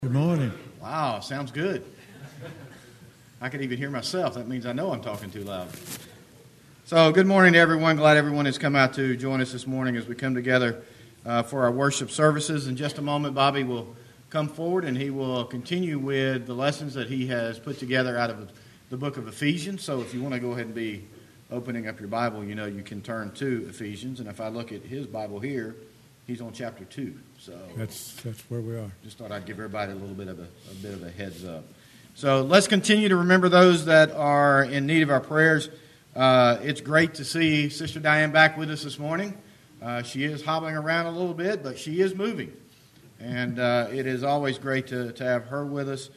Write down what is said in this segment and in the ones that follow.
Good morning. Wow, sounds good. I can even hear myself. That means I know I'm talking too loud. So good morning to everyone. Glad everyone has come out to join us this morning as we come together for our worship services. In just a moment, Bobby will come forward and he will continue with the lessons that he has put together out of the book of Ephesians. So if you want to go ahead and be opening up your Bible, you know you can turn to Ephesians. And if I look at his Bible here, he's on chapter 2. So That's where we are. just thought I'd give everybody a little bit of a heads up. So let's continue to remember those that are in need of our prayers. It's great to see Sister Diane back with us this morning. She is hobbling around a little bit, but she is moving. And it is always great to have her with us.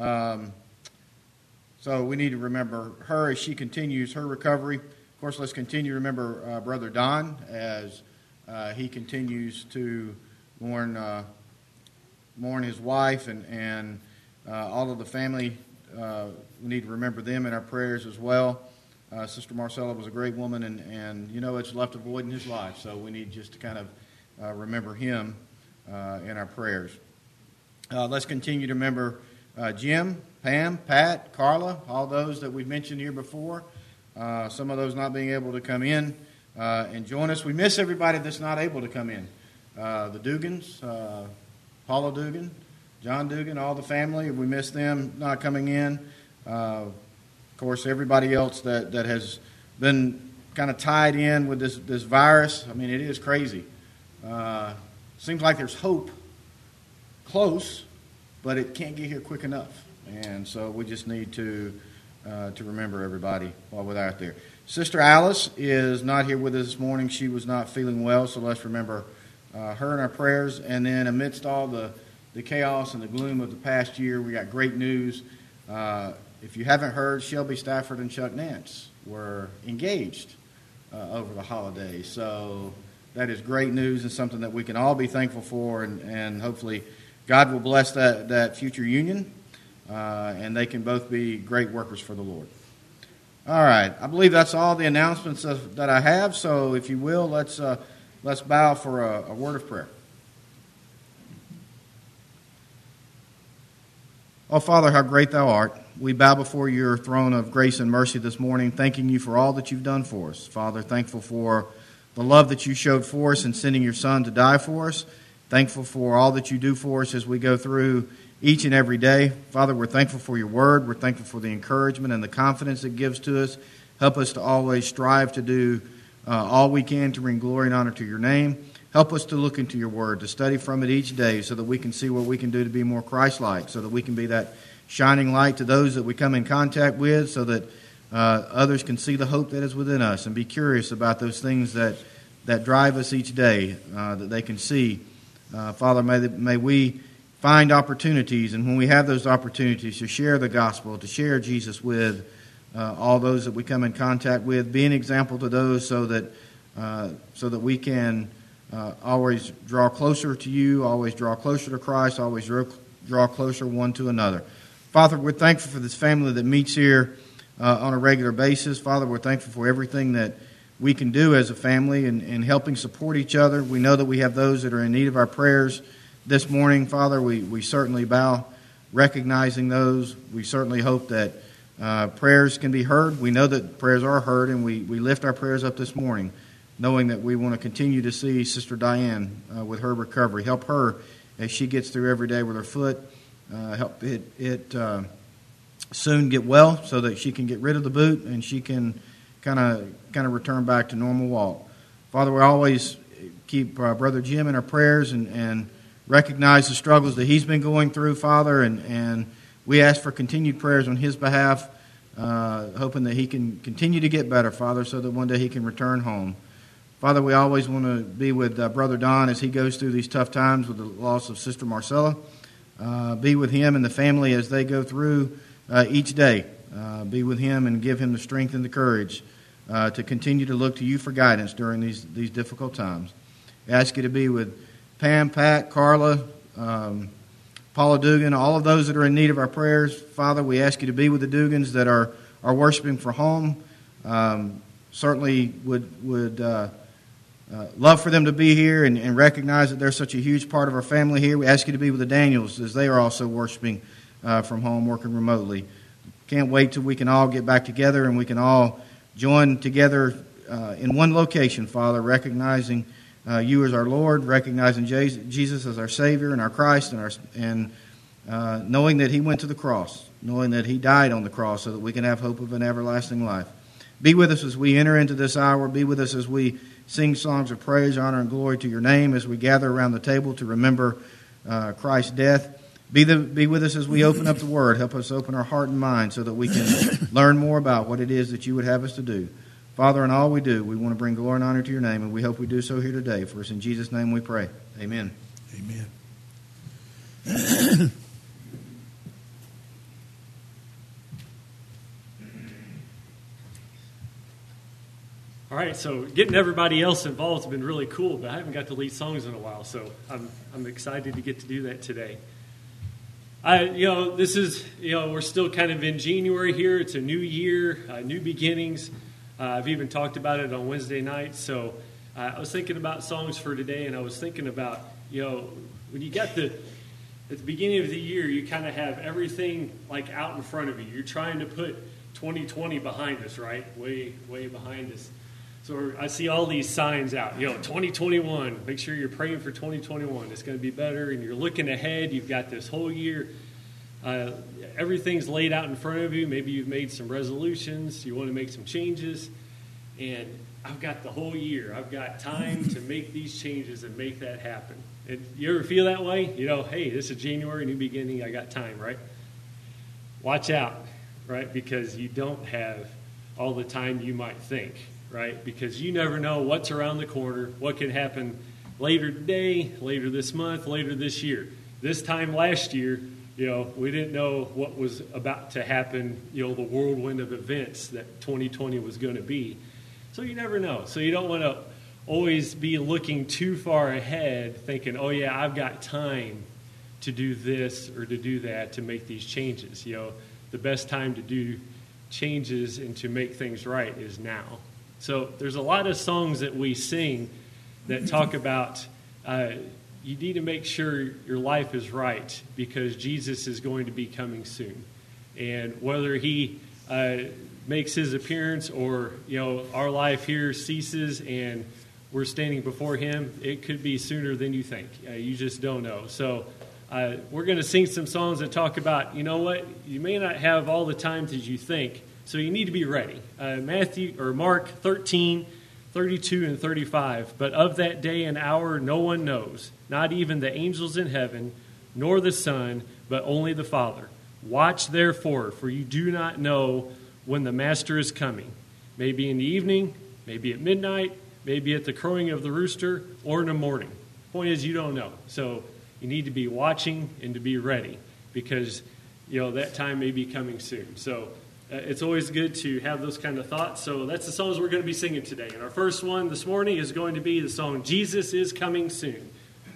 So we need to remember her as she continues her recovery. Of course, let's continue to remember Brother Don as he continues to mourn his wife and all of the family. We need to remember them in our prayers as well. Sister Marcella was a great woman, and you know it's left a void in his life, so we need just to kind of remember him in our prayers. Let's continue to remember Jim, Pam, Pat, Carla, all those that we've mentioned here before. Some of those not being able to come in and join us. We miss everybody that's not able to come in. The Dugans, Paula Dugan, John Dugan, all the family, we miss them not coming in. Of course, everybody else that has been kind of tied in with this virus. I mean, it is crazy. Seems like there's hope close, but it can't get here quick enough. And so we just need to remember everybody while we're out there. Sister Alice is not here with us this morning. She was not feeling well, so let's remember her in our prayers. And then amidst all the chaos and the gloom of the past year, we got great news. If you haven't heard, Shelby Stafford and Chuck Nance were engaged over the holidays. So that is great news and something that we can all be thankful for, and hopefully God will bless that future union, and they can both be great workers for the Lord. All right, I believe that's all the announcements that I have. So if you will, let's bow for a word of prayer. Oh, Father, how great thou art. We bow before your throne of grace and mercy this morning, thanking you for all that you've done for us. Father, thankful for the love that you showed for us in sending your Son to die for us. Thankful for all that you do for us as we go through each and every day. Father, we're thankful for your word. We're thankful for the encouragement and the confidence it gives to us. Help us to always strive to do all we can to bring glory and honor to your name. Help us to look into your word, to study from it each day so that we can see what we can do to be more Christ-like, so that we can be that shining light to those that we come in contact with, so that others can see the hope that is within us and be curious about those things that drive us each day, that they can see. Father, may we find opportunities, and when we have those opportunities, to share the gospel, to share Jesus with all those that we come in contact with, be an example to those so that we can always draw closer to you, always draw closer to Christ, always draw closer one to another. Father, we're thankful for this family that meets here on a regular basis. Father, we're thankful for everything that we can do as a family in helping support each other. We know that we have those that are in need of our prayers this morning. Father, we certainly bow recognizing those. We certainly hope that prayers can be heard. We know that prayers are heard, and we lift our prayers up this morning, knowing that we want to continue to see Sister Diane with her recovery. Help her as she gets through every day with her foot. Help it soon get well so that she can get rid of the boot and she can kind of return back to normal walk. Father, we always keep Brother Jim in our prayers and recognize the struggles that he's been going through, Father, and we ask for continued prayers on his behalf, hoping that he can continue to get better, Father, so that one day he can return home. Father, we always want to be with Brother Don as he goes through these tough times with the loss of Sister Marcella. Be with him and the family as they go through each day. Be with him and give him the strength and the courage to continue to look to you for guidance during these difficult times. I ask you to be with Pam, Pat, Carla, Paula Dugan, all of those that are in need of our prayers. Father, we ask you to be with the Dugans that are worshiping for home. Certainly would love for them to be here and recognize that they're such a huge part of our family here. We ask you to be with the Daniels as they are also worshiping from home, working remotely. Can't wait till we can all get back together and we can all join together in one location, Father, recognizing you as our Lord, recognizing Jesus as our Savior and our Christ, and knowing that He went to the cross, knowing that He died on the cross so that we can have hope of an everlasting life. Be with us as we enter into this hour. Be with us as we sing songs of praise, honor, and glory to your name, as we gather around the table to remember Christ's death. Be with us as we open up the Word. Help us open our heart and mind so that we can learn more about what it is that you would have us to do. Father, in all we do, we want to bring glory and honor to your name, and we hope we do so here today. For it's in Jesus' name we pray. Amen. Amen. All right, so getting everybody else involved has been really cool, but I haven't got to lead songs in a while, so I'm excited to get to do that today. This is, we're still kind of in January here. It's a new year, new beginnings. I've even talked about it on Wednesday nights. So I was thinking about songs for today, and I was thinking about, when you got at the beginning of the year, you kind of have everything like out in front of you. You're trying to put 2020 behind us, right? Way, way behind us. So I see all these signs out, 2021, make sure you're praying for 2021. It's going to be better, and you're looking ahead. You've got this whole year. Everything's laid out in front of you. Maybe you've made some resolutions. You want to make some changes. And I've got the whole year. I've got time to make these changes and make that happen. And you ever feel that way? Hey, this is January, new beginning. I got time, right? Watch out, right? Because you don't have all the time you might think. Right? Because you never know what's around the corner, what can happen later today, later this month, later this year. This time last year, we didn't know what was about to happen, the whirlwind of events that 2020 was going to be. So you never know. So you don't want to always be looking too far ahead thinking, oh yeah, I've got time to do this or to do that, to make these changes. The best time to do changes and to make things right is now. So there's a lot of songs that we sing that talk about you need to make sure your life is right because Jesus is going to be coming soon. And whether he makes his appearance or, our life here ceases and we're standing before him, it could be sooner than you think. You just don't know. So we're going to sing some songs that talk about, you may not have all the time that you think, so you need to be ready. Mark 13, 32 and 35. But of that day and hour no one knows, not even the angels in heaven, nor the Son, but only the Father. Watch therefore, for you do not know when the Master is coming. Maybe in the evening, maybe at midnight, maybe at the crowing of the rooster, or in the morning. Point is, you don't know. So you need to be watching and to be ready because, that time may be coming soon. So it's always good to have those kind of thoughts. So that's the songs we're going to be singing today. And our first one this morning is going to be the song, Jesus is Coming Soon.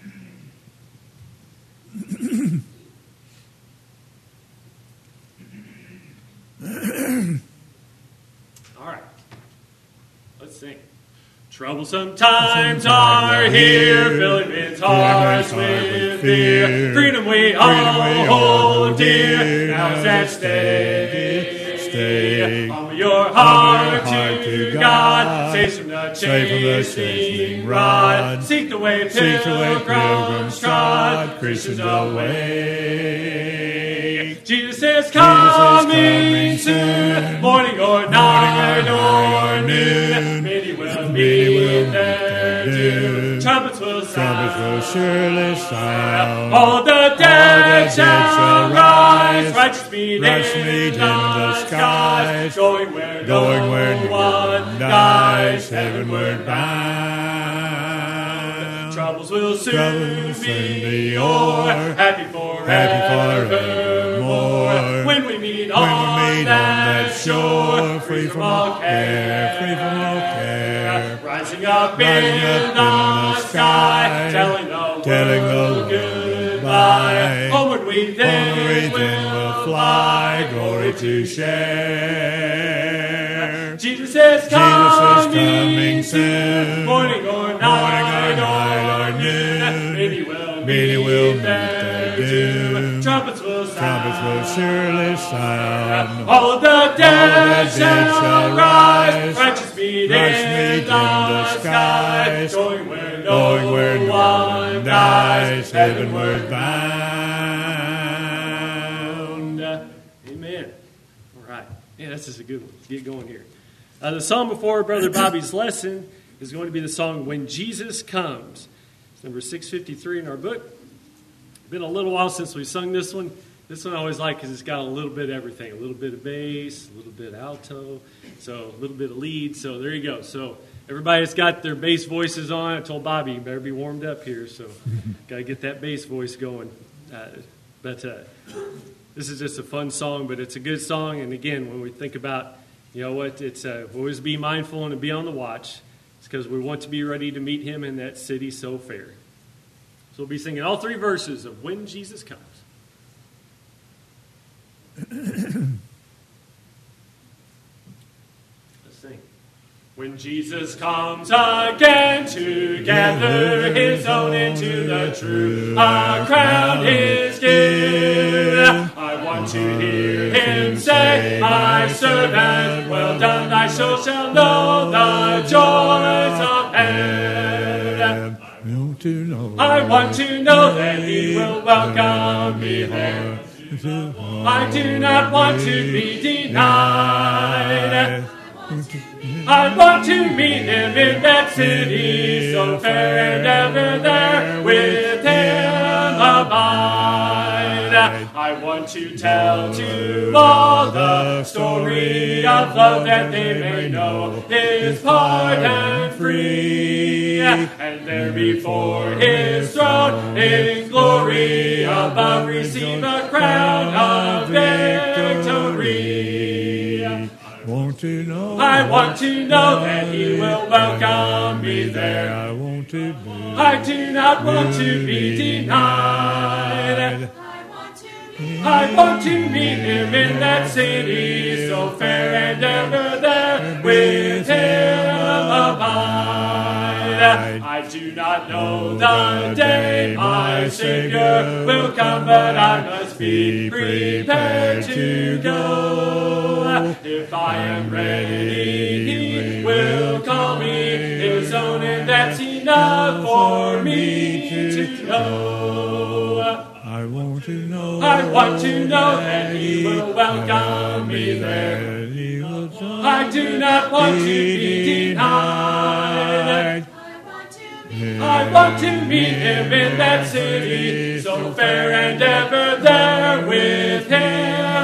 All right. Let's sing. Troublesome times are here, filling men's hearts with fear. Freedom we all hold dear, now is at stake. Humble your heart to God, save from the chasing rod. Seek the way pilgrims trod, Christians away. Jesus is coming soon, morning or night or noon. Many will meet there too. Trumpets will surely sound. All the dead shall rise. Righteous meet in the skies. Going where no one dies. Heavenward bound. Troubles will soon be o'er. Happy forevermore. When we meet on that shore. Free from all care. Rising up in the sky. Telling the world goodbye. Homeward we then will fly. Glory to share. Jesus Jesus coming soon. Morning or night or noon. Many will meet their doom. Trumpets will surely sound. All of the dead shall rise. Righteous meet in the skies. Going where no one dies. Heavenward bound. Amen. All right. Yeah, this is a good one. Let's get going here. The song before Brother Bobby's lesson is going to be the song When Jesus Comes. It's number 653 in our book. It's been a little while since we sung this one. This one I always like because it's got a little bit of everything. A little bit of bass, a little bit of alto, so a little bit of lead. So there you go. So everybody's got their bass voices on. I told Bobby, you better be warmed up here. So got to get that bass voice going. But this is just a fun song, but it's a good song. And again, when we think about, you know what, it's always be mindful and to be on the watch. It's because we want to be ready to meet him in that city so fair. So we'll be singing all three verses of When Jesus Comes. Let's sing. When Jesus comes again to gather his own into the true, a crown is due. I want to hear him say, my servant, well done, thy soul shall know the joys of heaven. I want to know that he will welcome me there. I do not want to be denied. I want to meet him in that city so fair and ever there with him abide. I want to tell to all the story of love that they may know his pardon free. And there before his throne in glory above receive a crown of victory. I want to know that he will welcome me there. I do not want to be denied. I want to meet him in that city so fair and ever there with him abide. I do not know the day my Savior will come, but I must be prepared to go. If I am ready, he will call me his own, and that's enough for me to know. I want to know that he will welcome me there. I do not want to be denied. I want to meet him in that city so fair and ever there with him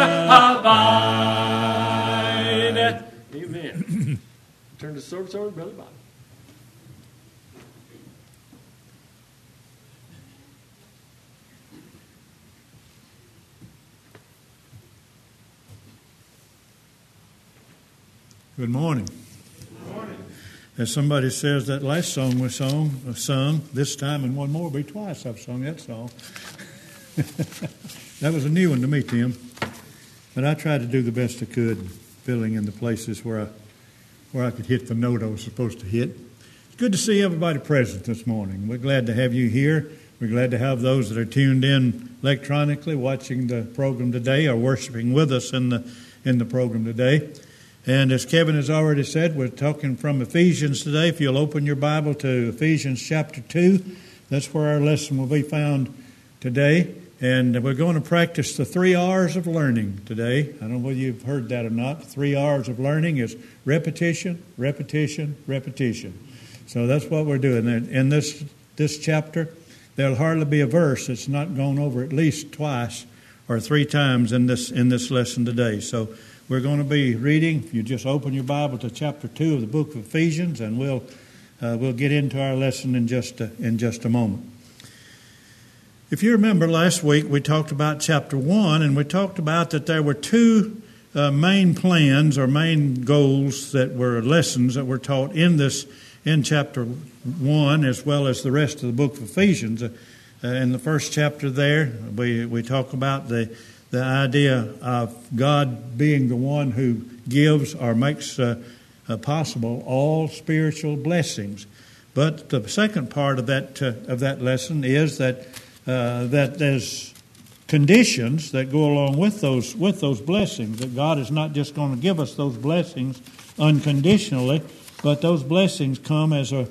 abide. Amen. Turn the service over to Brother Bob. Good morning. Good morning. As somebody says, that last song we sung this time and one more will be twice I've sung that song. That was a new one to me, Tim. But I tried to do the best I could, filling in the places where I could hit the note I was supposed to hit. It's good to see everybody present this morning. We're glad to have you here. We're glad to have those that are tuned in electronically, watching the program today, or worshiping with us in the program today. And as Kevin has already said, we're talking from Ephesians today. If you'll open your Bible to Ephesians chapter 2, that's where our lesson will be found today. And we're going to practice the 3 R's of learning today. I don't know whether you've heard that or not. 3 R's of learning is repetition, repetition, repetition. So that's what we're doing. In this chapter, there'll hardly be a verse that's not gone over at least twice or 3 times in this lesson today. So we're going to be reading. If you just open your Bible to chapter 2 of the book of Ephesians, and we'll get into our lesson in just a moment. If you remember last week, we talked about chapter 1, and we talked about that there were 2 main plans or main goals that were lessons that were taught in chapter 1, as well as the rest of the book of Ephesians. In the first chapter there, we talk about the idea of God being the one who gives or makes possible all spiritual blessings. But the second part of that lesson is that there's conditions that go along with those blessings. That God is not just going to give us those blessings unconditionally, but those blessings come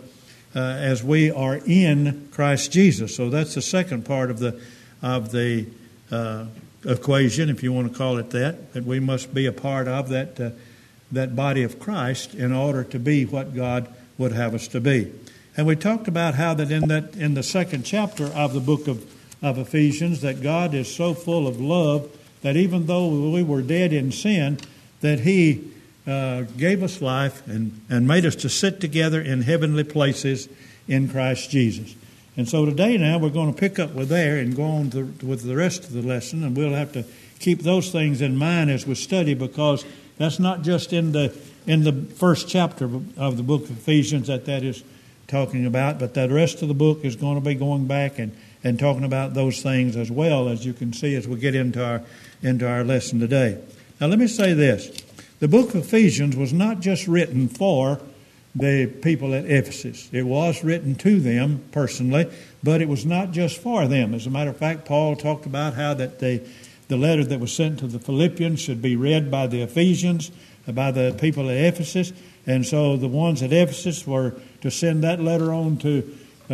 as we are in Christ Jesus. So that's the second part of the equation, if you want to call it that we must be a part of that body of Christ in order to be what God would have us to be. And we talked about how that in the second chapter of the book of Ephesians, that God is so full of love that even though we were dead in sin, that He gave us life and made us to sit together in heavenly places in Christ Jesus. And so today now we're going to pick up with there and go on with the rest of the lesson, and we'll have to keep those things in mind as we study, because that's not just in the first chapter of the book of Ephesians that is talking about, but that rest of the book is going to be going back and talking about those things as well, as you can see as we get into our lesson today. Now let me say this. The book of Ephesians was not just written for the people at Ephesus. It was written to them personally, but it was not just for them. As a matter of fact, Paul talked about how that the letter that was sent to the Philippians should be read by the Ephesians, by the people at Ephesus. And so the ones at Ephesus were to send that letter on to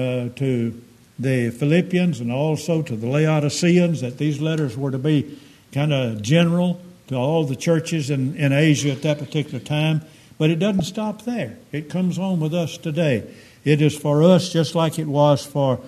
the Philippians and also to the Laodiceans, that these letters were to be kind of general to all the churches in Asia at that particular time. But it doesn't stop there. It comes on with us today. It is for us just like it was for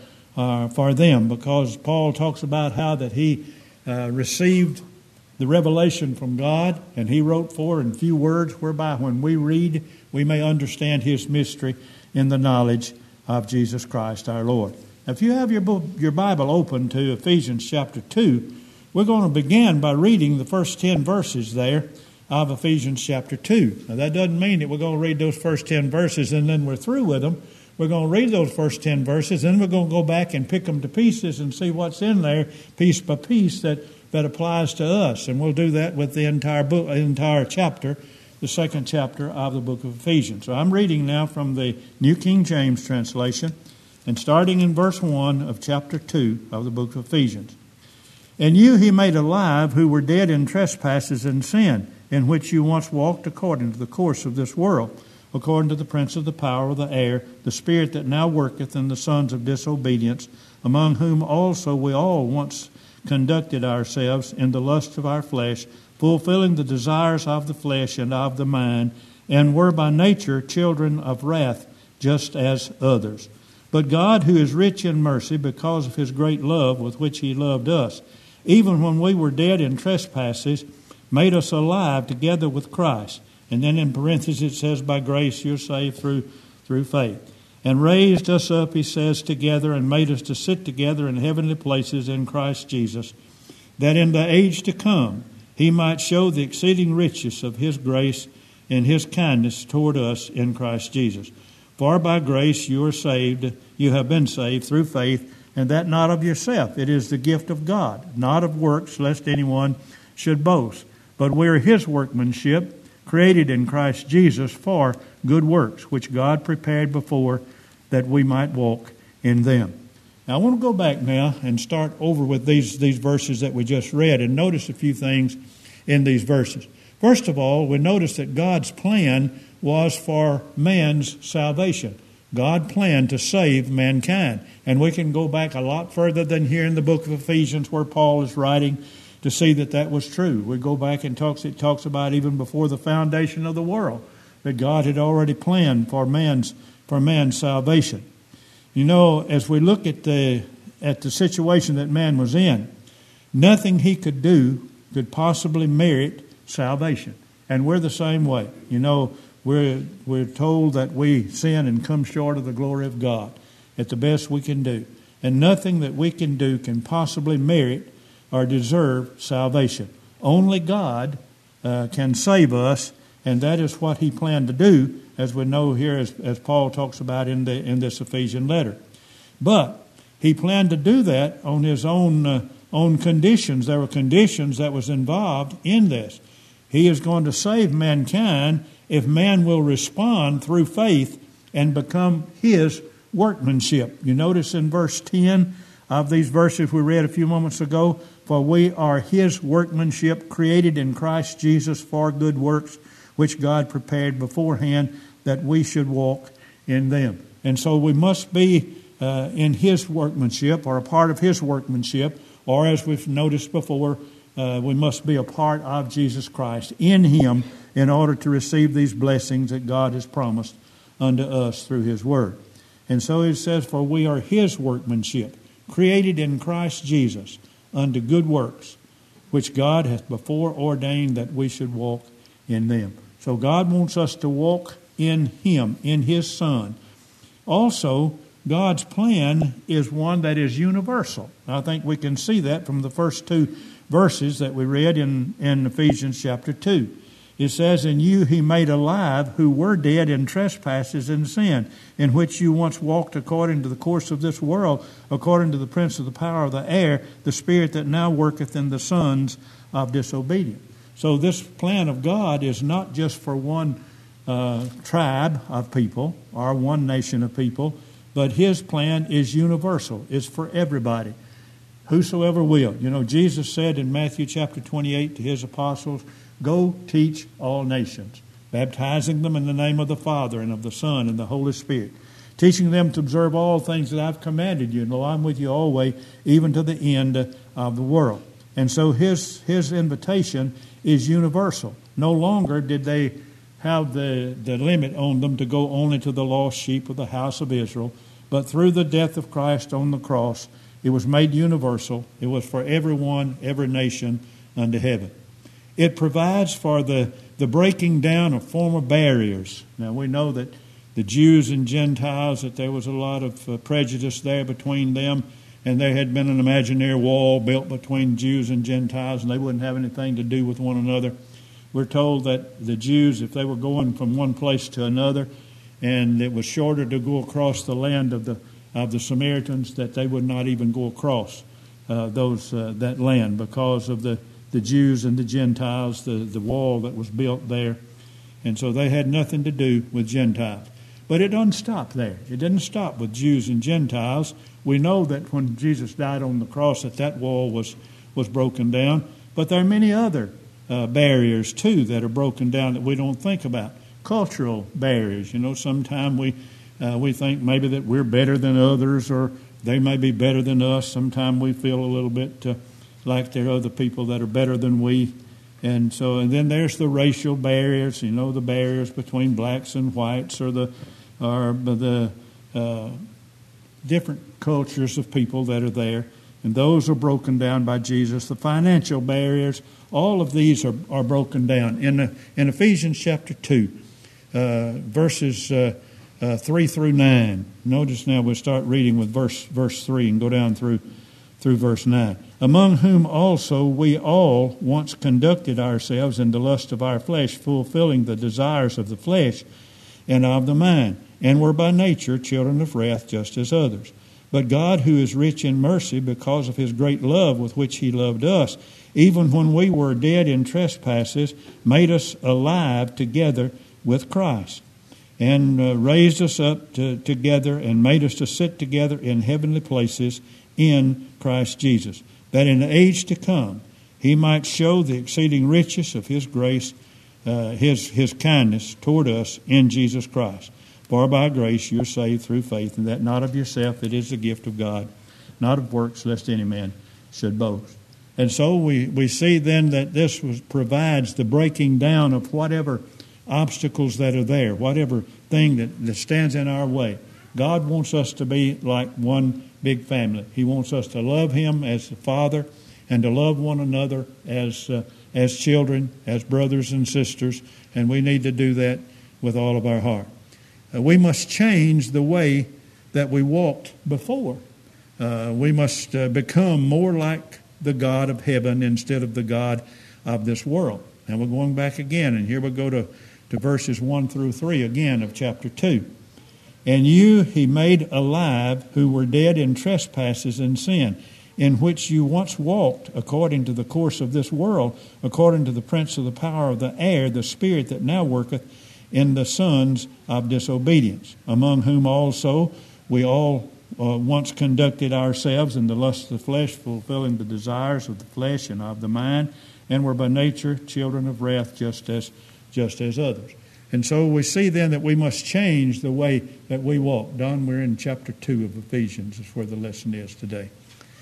them, because Paul talks about how that he received the revelation from God, and he wrote for in few words, whereby when we read, we may understand His mystery in the knowledge of Jesus Christ our Lord. Now, if you have your Bible open to Ephesians chapter 2, we're going to begin by reading the first 10 verses there of Ephesians chapter 2. Now, that doesn't mean that we're going to read those first 10 verses and then we're through with them. We're going to read those first 10 verses, and then we're going to go back and pick them to pieces and see what's in there, piece by piece, that applies to us. And we'll do that with the entire chapter, the second chapter of the book of Ephesians. So I'm reading now from the New King James translation, and starting in verse 1 of chapter 2 of the book of Ephesians. And you He made alive who were dead in trespasses and sin, in which you once walked according to the course of this world, according to the prince of the power of the air, the spirit that now worketh in the sons of disobedience, among whom also we all once conducted ourselves in the lust of our flesh, fulfilling the desires of the flesh and of the mind, and were by nature children of wrath, just as others. But God, who is rich in mercy, because of His great love with which He loved us, even when we were dead in trespasses, made us alive together with Christ. And then in parentheses it says, by grace you're saved through faith. And raised us up, he says, together, and made us to sit together in heavenly places in Christ Jesus, that in the age to come He might show the exceeding riches of His grace and His kindness toward us in Christ Jesus. For by grace you are saved, you have been saved through faith, and that not of yourself. It is the gift of God, not of works, lest anyone should boast. But we are His workmanship, created in Christ Jesus for good works, which God prepared before that we might walk in them. Now I want to go back now and start over with these verses that we just read, and notice a few things in these verses. First of all, we notice that God's plan was for man's salvation. God planned to save mankind. And we can go back a lot further than here in the book of Ephesians where Paul is writing to see that was true. We go back and it talks about even before the foundation of the world that God had already planned for man's salvation. You know, as we look at the situation that man was in, nothing he could do could possibly merit salvation. And we're the same way. You know, we're told that we sin and come short of the glory of God at the best we can do. And nothing that we can do can possibly merit or deserve salvation. Only God can save us, and that is what He planned to do, as we know here, as Paul talks about in this Ephesian letter. But He planned to do that on His own conditions. There were conditions that was involved in this. He is going to save mankind, if man will respond through faith and become his workmanship. You notice in verse 10 of these verses we read a few moments ago, for we are his workmanship, created in Christ Jesus for good works, which God prepared beforehand that we should walk in them. And so we must be in his workmanship, or a part of his workmanship, or as we've noticed before, we must be a part of Jesus Christ, in him, in order to receive these blessings that God has promised unto us through his word. And so it says, for we are his workmanship, created in Christ Jesus unto good works, which God hath before ordained that we should walk in them. So God wants us to walk in him, in his Son. Also, God's plan is one that is universal. I think we can see that from the first two verses that we read in Ephesians chapter 2. It says, in you he made alive who were dead in trespasses and sin, in which you once walked according to the course of this world, according to the prince of the power of the air, the spirit that now worketh in the sons of disobedience. So this plan of God is not just for one tribe of people or one nation of people, but his plan is universal. It's for everybody. Whosoever will. You know, Jesus said in Matthew chapter 28 to his apostles, go teach all nations, baptizing them in the name of the Father and of the Son and the Holy Spirit, teaching them to observe all things that I've commanded you. And lo, I'm with you always, even to the end of the world. And so his invitation is universal. No longer did they have the limit on them to go only to the lost sheep of the house of Israel, but through the death of Christ on the cross, it was made universal. It was for everyone, every nation unto heaven. It provides for the breaking down of former barriers. Now we know that the Jews and Gentiles, that there was a lot of prejudice there between them, and there had been an imaginary wall built between Jews and Gentiles, and they wouldn't have anything to do with one another. We're told that the Jews, if they were going from one place to another, and it was shorter to go across the land of the Samaritans, that they would not even go across that land because of the Jews and the Gentiles, the wall that was built there. And so they had nothing to do with Gentiles. But it doesn't stop there. It didn't stop with Jews and Gentiles. We know that when Jesus died on the cross that wall was broken down. But there are many other barriers, too, that are broken down that we don't think about. Cultural barriers. You know, sometimes we think maybe that we're better than others, or they may be better than us. Sometimes we feel a little bit like there are other people that are better than we. And then there's the racial barriers, you know, the barriers between blacks and whites, or the different cultures of people that are there. And those are broken down by Jesus. The financial barriers, all of these are broken down. In Ephesians chapter 2, verses 3 through 9. Notice now we'll start reading with verse 3 and go down through verse 9. Among whom also we all once conducted ourselves in the lust of our flesh, fulfilling the desires of the flesh and of the mind, and were by nature children of wrath just as others. But God, who is rich in mercy, because of his great love with which he loved us, even when we were dead in trespasses, made us alive together with Christ, and raised us up together and made us to sit together in heavenly places in Christ Jesus, that in the age to come he might show the exceeding riches of his grace, his kindness toward us in Jesus Christ. For by grace you are saved through faith, and that not of yourself, it is the gift of God, not of works, lest any man should boast. And so we see then that this provides the breaking down of whatever obstacles that are there, whatever thing that stands in our way. God wants us to be like one big family. He wants us to love him as the Father, and to love one another as children, as brothers and sisters, and we need to do that with all of our heart. We must change the way that we walked before. We must become more like the God of heaven instead of the God of this world. And we're going back again, and here we go to verses 1 through 3 again of chapter 2. And you he made alive who were dead in trespasses and sin, in which you once walked according to the course of this world, according to the prince of the power of the air, the spirit that now worketh in the sons of disobedience, among whom also we all once conducted ourselves in the lust of the flesh, fulfilling the desires of the flesh and of the mind, and were by nature children of wrath, just as others. And so we see then that we must change the way that we walk. Don, we're in chapter 2 of Ephesians, is where the lesson is today.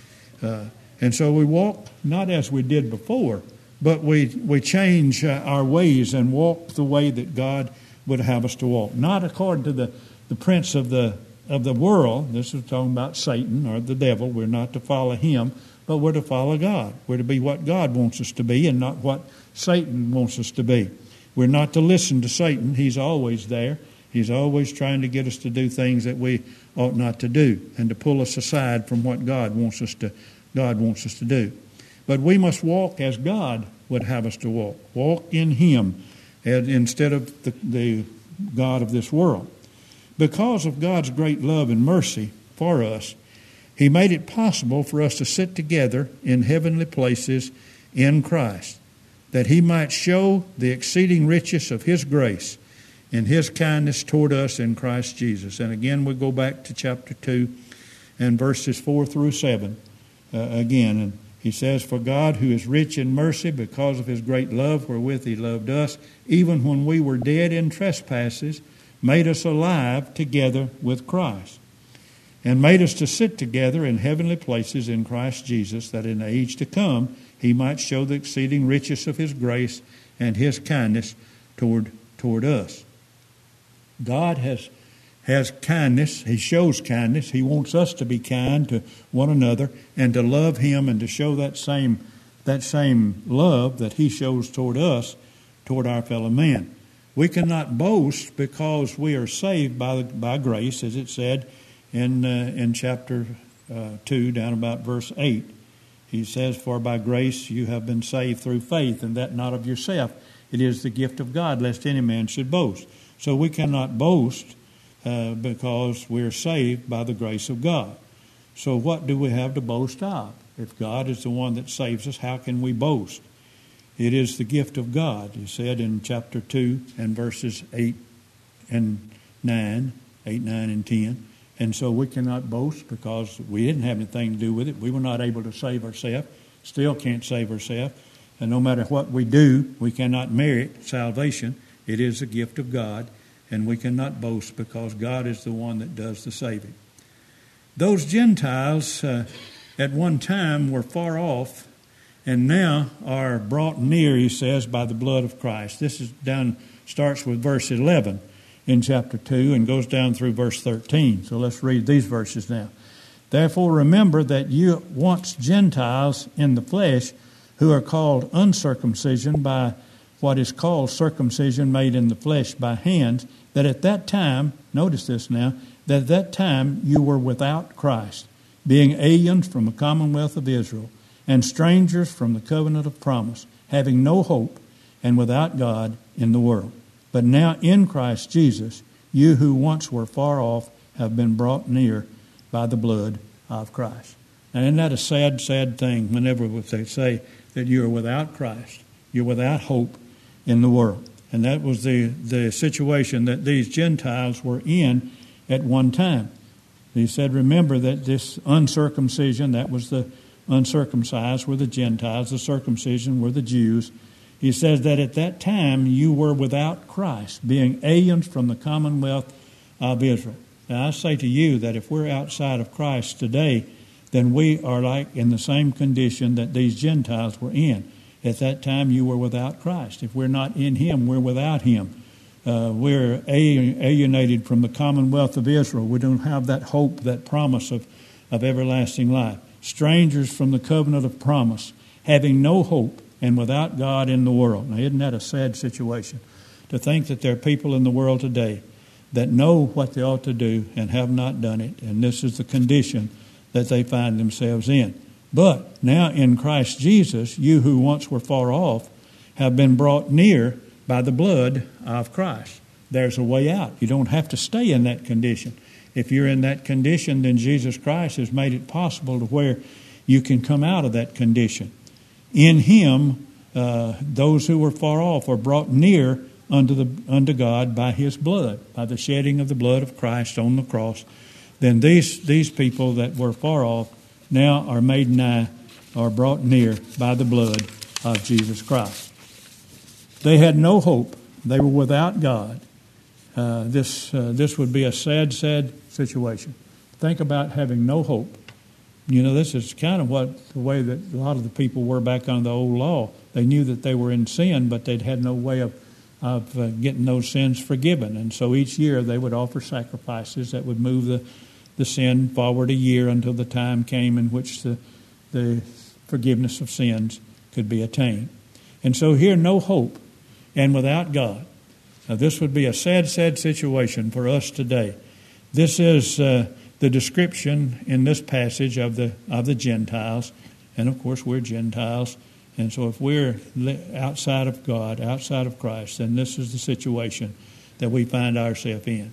And so we walk not as we did before, but we change our ways and walk the way that God would have us to walk. Not according to the prince of the world. This is talking about Satan or the devil. We're not to follow him, but we're to follow God. We're to be what God wants us to be and not what Satan wants us to be. We're not to listen to Satan. He's always there. He's always trying to get us to do things that we ought not to do and to pull us aside from what God wants us to do. But we must walk as God would have us to walk. Walk in him instead of the God of this world. Because of God's great love and mercy for us, he made it possible for us to sit together in heavenly places in Christ, that he might show the exceeding riches of his grace and his kindness toward us in Christ Jesus. And again, we go back to chapter 2 and verses 4 through 7 again. And he says, "For God, who is rich in mercy, because of his great love wherewith he loved us, even when we were dead in trespasses, made us alive together with Christ, and made us to sit together in heavenly places in Christ Jesus, that in the age to come he might show the exceeding riches of his grace and his kindness toward us." God has kindness. He shows kindness. He wants us to be kind to one another and to love him and to show that same love that he shows toward us, toward our fellow man. We cannot boast because we are saved by grace, as it said in chapter 2, down about verse 8. He says, "For by grace you have been saved through faith, and that not of yourself. It is the gift of God, lest any man should boast." So we cannot boast because we're saved by the grace of God. So what do we have to boast of? If God is the one that saves us, how can we boast? It is the gift of God, he said in chapter 2 and verses 8 and 9, 9 and 10. And so we cannot boast because we didn't have anything to do with it. We were not able to save ourselves, still can't save ourselves. And no matter what we do, we cannot merit salvation. It is a gift of God, and we cannot boast because God is the one that does the saving. Those Gentiles at one time were far off, and now are brought near, he says, by the blood of Christ. This is starts with verse 11 in chapter 2 and goes down through verse 13. So let's read these verses now. "Therefore remember that you once Gentiles in the flesh, who are called uncircumcision by what is called circumcision made in the flesh by hands, that at that time," notice this now, "that at that time you were without Christ, being aliens from the commonwealth of Israel, and strangers from the covenant of promise, having no hope, and without God in the world. But now in Christ Jesus, you who once were far off have been brought near by the blood of Christ." Now, isn't that a sad, sad thing whenever they say that you are without Christ, you're without hope in the world? And that was the situation that these Gentiles were in at one time. He said, remember that this uncircumcision, that was the uncircumcised were the Gentiles, the circumcision were the Jews. He says that at that time you were without Christ, being aliens from the commonwealth of Israel. Now I say to you that if we're outside of Christ today, then we are like in the same condition that these Gentiles were in. At that time you were without Christ. If we're not in him, we're without him. We're alienated from the commonwealth of Israel. We don't have that hope, that promise of everlasting life. Strangers from the covenant of promise, having no hope and without God in the world. Now, isn't that a sad situation? To think that there are people in the world today that know what they ought to do and have not done it, and this is the condition that they find themselves in. But now in Christ Jesus, you who once were far off have been brought near by the blood of Christ. There's a way out. You don't have to stay in that condition. If you're in that condition, then Jesus Christ has made it possible to where you can come out of that condition. In him, those who were far off are brought near unto God by his blood, by the shedding of the blood of Christ on the cross, then these people that were far off now are made nigh, or brought near by the blood of Jesus Christ. They had no hope. They were without God. This would be a sad, sad situation. Think about having no hope. You know, this is kind of the way that a lot of the people were back under the old law. They knew that they were in sin, but they'd had no way of getting those sins forgiven. And so each year they would offer sacrifices that would move the sin forward a year until the time came in which the forgiveness of sins could be attained. And so here, no hope and without God. Now, this would be a sad, sad situation for us today. This is the description in this passage of the Gentiles. And of course, we're Gentiles. And so if we're outside of God, outside of Christ, then this is the situation that we find ourselves in.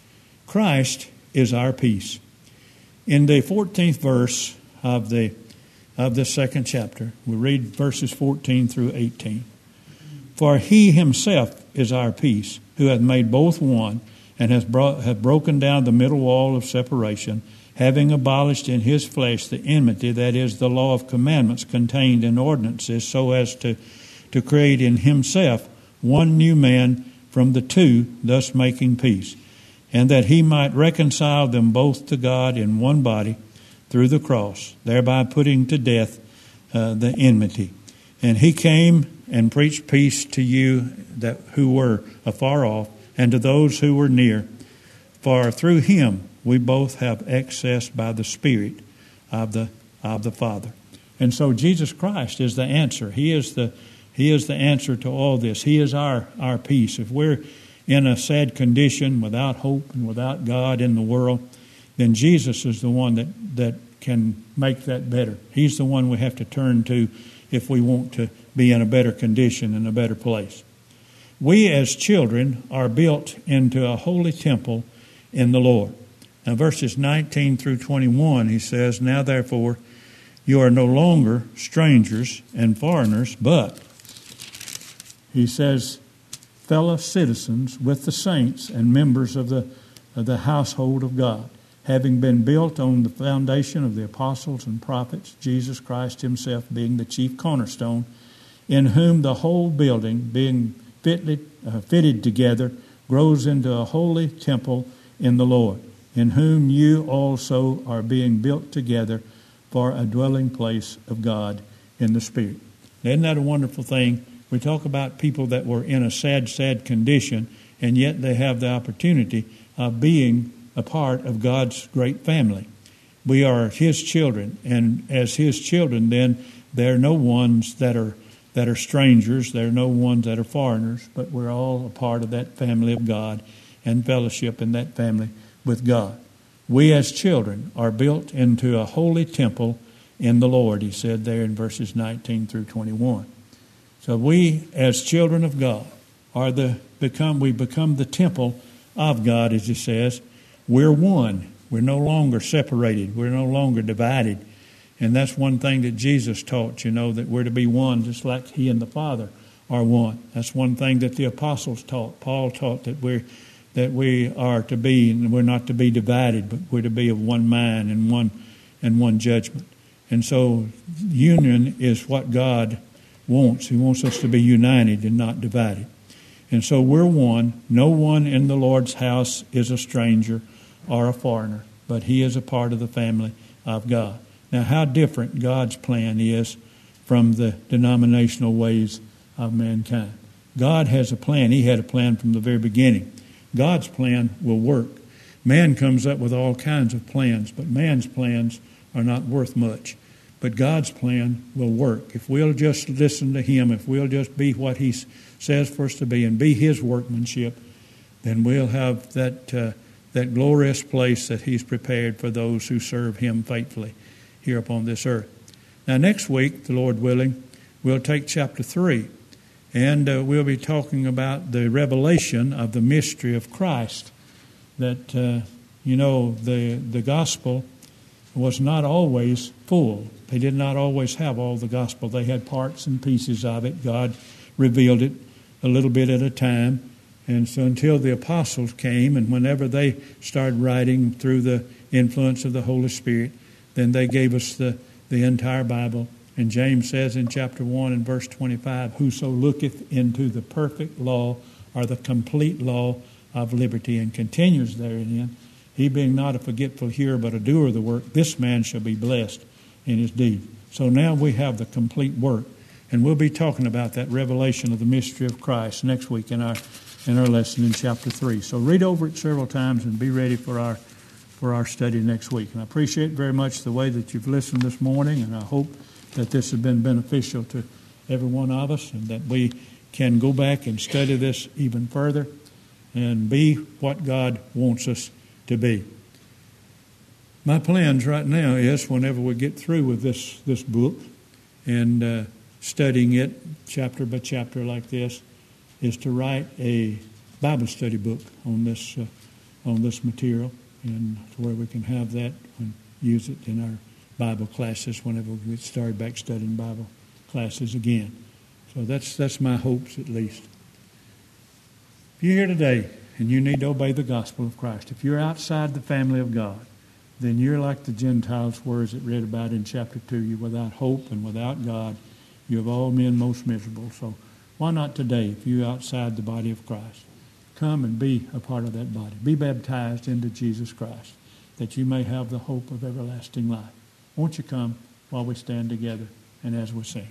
Christ is our peace. In the 14th verse of this second chapter, we read verses 14 through 18. For he himself is our peace, who hath made both one, and hath broken down the middle wall of separation, having abolished in his flesh the enmity, that is, the law of commandments contained in ordinances, so as to create in himself one new man from the two, thus making peace, and that he might reconcile them both to God in one body through the cross, thereby putting to death the enmity. And he came and preached peace to you who were afar off, and to those who were near. For through him we both have access by the Spirit of the Father. And so Jesus Christ is the answer. He is the answer to all this. He is our peace. If we're in a sad condition, without hope and without God in the world, then Jesus is the one that can make that better. He's the one we have to turn to if we want to be in a better condition, in a better place. We as children are built into a holy temple in the Lord. Now verses 19 through 21, he says, Now therefore you are no longer strangers and foreigners, but, he says, fellow citizens with the saints and members of the household of God, having been built on the foundation of the apostles and prophets, Jesus Christ himself being the chief cornerstone, in whom the whole building, being fitted together, grows into a holy temple in the Lord, in whom you also are being built together for a dwelling place of God in the Spirit. Isn't that a wonderful thing? We talk about people that were in a sad, sad condition, and yet they have the opportunity of being a part of God's great family. We are his children, and as his children, then there are no ones that are strangers, there are no ones that are foreigners, but we're all a part of that family of God and fellowship in that family with God. We as children are built into a holy temple in the Lord, he said there in verses 19 through 21. So we as children of God become the temple of God, as he says. We're one. We're no longer separated. We're no longer divided. And that's one thing that Jesus taught, that we're to be one just like he and the Father are one. That's one thing that the apostles taught. Paul taught that we are to be, and we're not to be divided, but we're to be of one mind and one judgment. And so union is what God wants. He wants us to be united and not divided. And so we're one. No one in the Lord's house is a stranger or a foreigner, but he is a part of the family of God. Now, how different God's plan is from the denominational ways of mankind. God has a plan. He had a plan from the very beginning. God's plan will work. Man comes up with all kinds of plans, but man's plans are not worth much. But God's plan will work. If we'll just listen to him, if we'll just be what he says for us to be and be his workmanship, then we'll have that glorious place that he's prepared for those who serve him faithfully here upon this earth. Now, next week, the Lord willing, we'll take chapter 3, and we'll be talking about the revelation of the mystery of Christ. That, the gospel was not always full. They did not always have all the gospel. They had parts and pieces of it. God revealed it a little bit at a time. And so until the apostles came, and whenever they started writing through the influence of the Holy Spirit, then they gave us the entire Bible. And James says in chapter 1 and verse 25, whoso looketh into the perfect law, or the complete law of liberty, and continues therein, he being not a forgetful hearer, but a doer of the work, this man shall be blessed in his deed. So now we have the complete work. And we'll be talking about that revelation of the mystery of Christ next week in our lesson in chapter 3. So read over it several times and be ready for our study next week. And I appreciate very much the way that you've listened this morning, and I hope that this has been beneficial to every one of us, and that we can go back and study this even further and be what God wants us to be. My plans right now is, whenever we get through with this book and studying it chapter by chapter like this, is to write a Bible study book on this material, and to where we can have that and use it in our Bible classes whenever we get started back studying Bible classes again. So that's my hopes, at least. If you're here today and you need to obey the gospel of Christ, if you're outside the family of God, then you're like the Gentiles were, as it read about in chapter 2. You're without hope and without God. You of all men most miserable. So why not today, if you're outside the body of Christ, come and be a part of that body. Be baptized into Jesus Christ, that you may have the hope of everlasting life. Won't you come while we stand together and as we sing?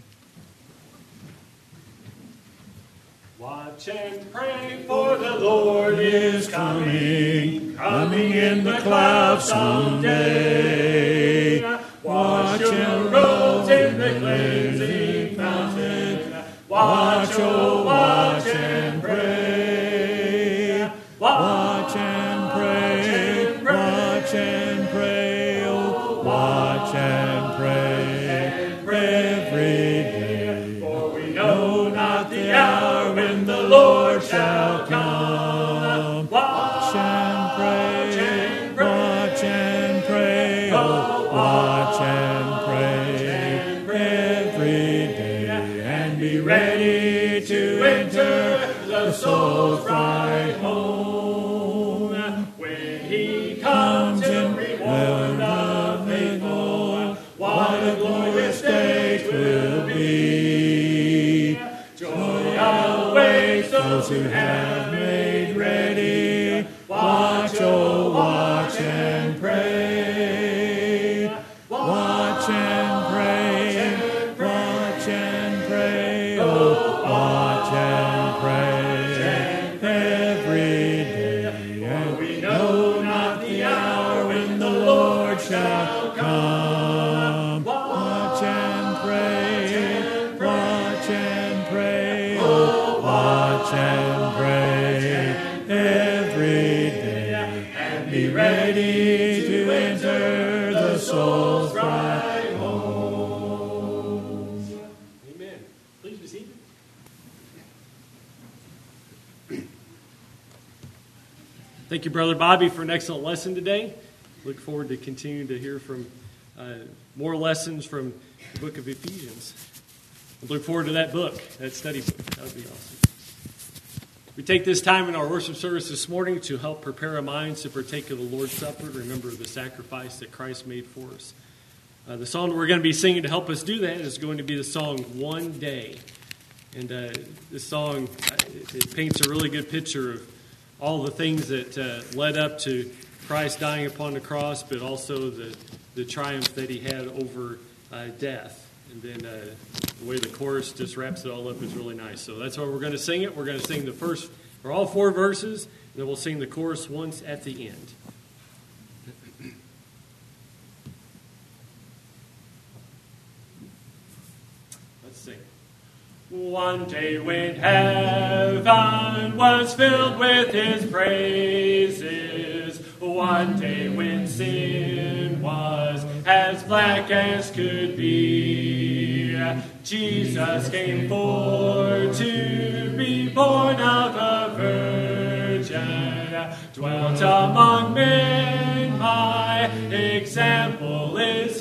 Watch and pray, for the Lord is coming, coming in the clouds someday. Watch your robes in the cleansing fountain. Watch, oh, watch and pray. Watch and pray. Watch and pray. Oh, watch and pray every day. For we know not the hour when the Lord shall come. Watch and pray. Watch and pray. Oh, watch and pray every day, and be ready to enter the soul's bright home. When he comes in reward of faithful, what a glorious day 'twill be. Joy awaits those who have made ready. Watch, oh, watch and pray. Watch and pray. Watch and pray. Oh, watch and pray every day. And we know not the hour when the Lord shall come. Watch and pray. Watch and pray. Oh, watch and pray every day. And be ready to enter the soul's bright home. Amen. Please be seated. Thank you, Brother Bobby, for an excellent lesson today. Look forward to continuing to hear from more lessons from the book of Ephesians. I look forward to that book, that study book. That would be awesome. We take this time in our worship service this morning to help prepare our minds to partake of the Lord's Supper, remember the sacrifice that Christ made for us. The song that we're going to be singing to help us do that is going to be the song One Day. And this song, it paints a really good picture of all the things that led up to Christ dying upon the cross, but also the triumph that he had over death. And then the way the chorus just wraps it all up is really nice. So that's why we're going to sing it. We're going to sing the first, or all 4 verses, and then we'll sing the chorus once at the end. Let's sing. One day when heaven was filled with his praises, one day when sin was as black as could be, Jesus came forth to be born of a virgin, dwelt among men, my example is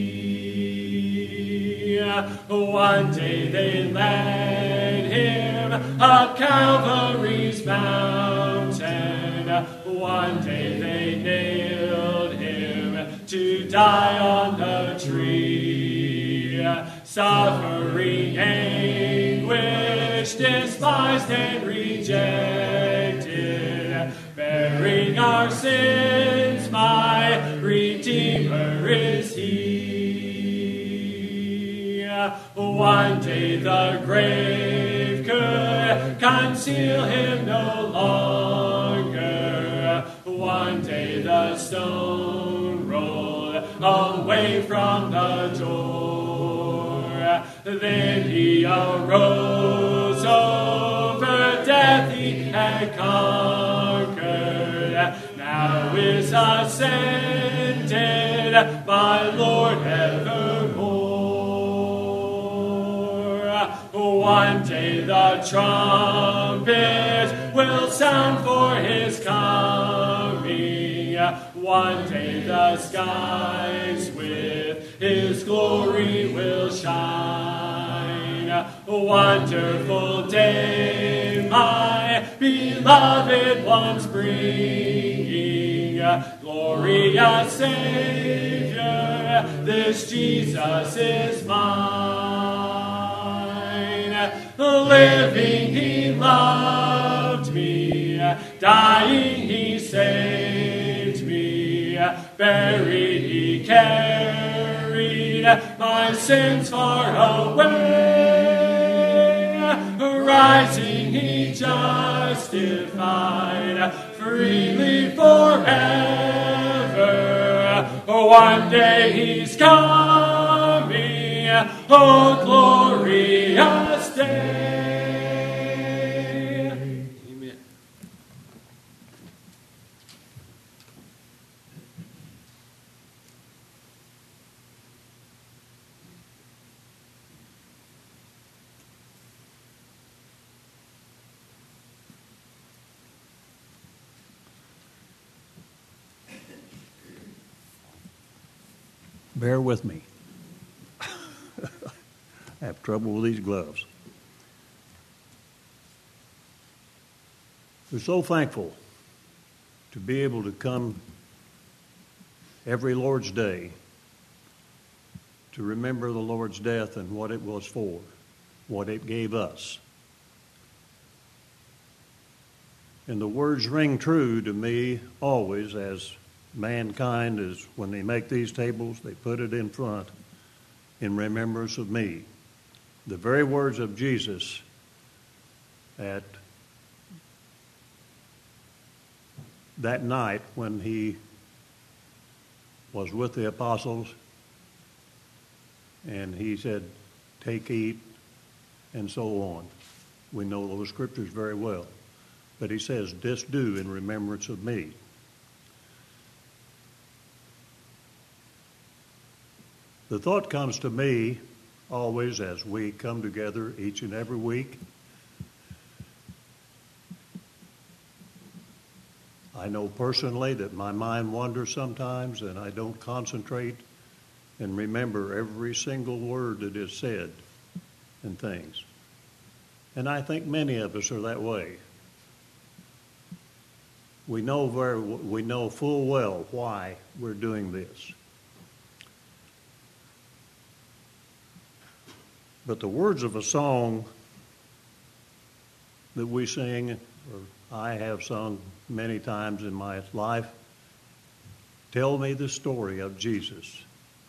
he. One day they led him up Calvary's mountain. One day they nailed him to die on the tree, suffering anguish, despised and rejected, bearing our sins, my Redeemer is he. One day the grave could conceal him no longer. One day the stone rolled away from the door. Then he arose, over death he had conquered. Now is ascended, my Lord evermore. One day the trumpet will sound for his coming. One day the skies with his glory will shine. Wonderful day, my beloved ones bringing. Glorious Savior, this Jesus is mine. Living he loved me, dying he saved me, buried he carried my sins far away, rising he justified freely forever. One day he's coming, oh glorious day. Amen. Bear with me. I have trouble with these gloves. We're so thankful to be able to come every Lord's Day to remember the Lord's death and what it was for, what it gave us. And the words ring true to me always as mankind is when they make these tables, they put it in front in remembrance of me. The very words of Jesus at that night when he was with the apostles and he said, take, eat, and so on. We know those scriptures very well. But he says, this do in remembrance of me. The thought comes to me always as we come together each and every week. I know personally that my mind wanders sometimes and I don't concentrate and remember every single word that is said and things. And I think many of us are that way. We know full well why we're doing this. But the words of a song that we sing, or I have sung many times in my life, tell me the story of Jesus.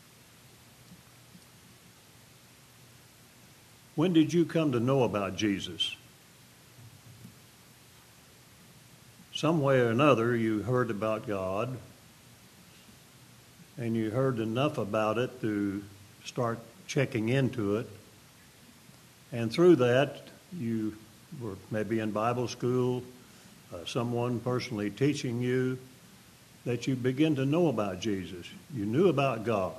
When did you come to know about Jesus? Some way or another you heard about God, and you heard enough about it to start checking into it. And through that, you were maybe in Bible school, someone personally teaching you, that you begin to know about Jesus. You knew about God.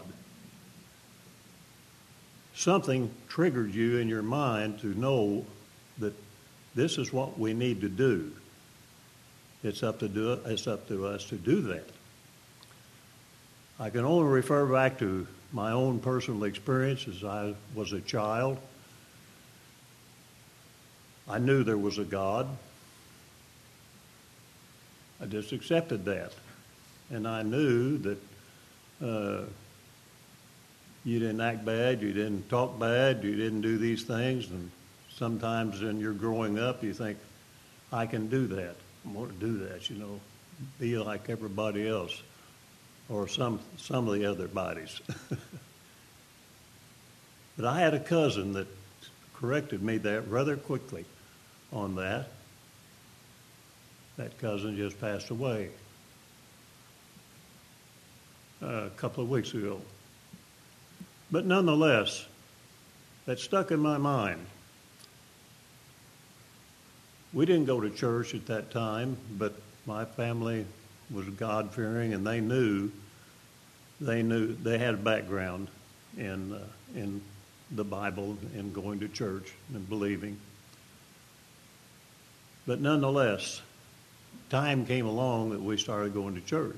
Something triggered you in your mind to know that this is what we need to do. It's up to us to do that. I can only refer back to my own personal experience as I was a child. I knew there was a God. I just accepted that. And I knew that you didn't act bad, you didn't talk bad, you didn't do these things. And sometimes in your growing up, you think, I can do that. I want to do that, be like everybody else or some of the other bodies. But I had a cousin that corrected me that rather quickly on that. That cousin just passed away a couple of weeks ago. But nonetheless, that stuck in my mind. We didn't go to church at that time, but my family was God-fearing, and they had a background in the Bible and going to church and believing. But nonetheless, time came along that we started going to church.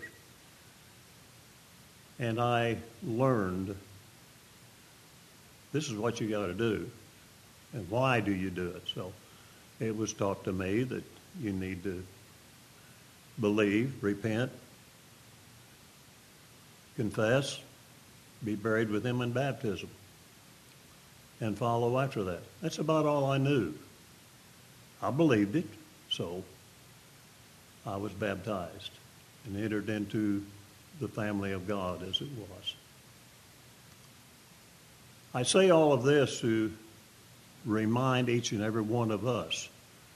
And I learned this is what you got to do. And why do you do it? So it was taught to me that you need to believe, repent, confess, be buried with him in baptism, and follow after that. That's about all I knew. I believed it, so I was baptized and entered into the family of God as it was. I say all of this to remind each and every one of us,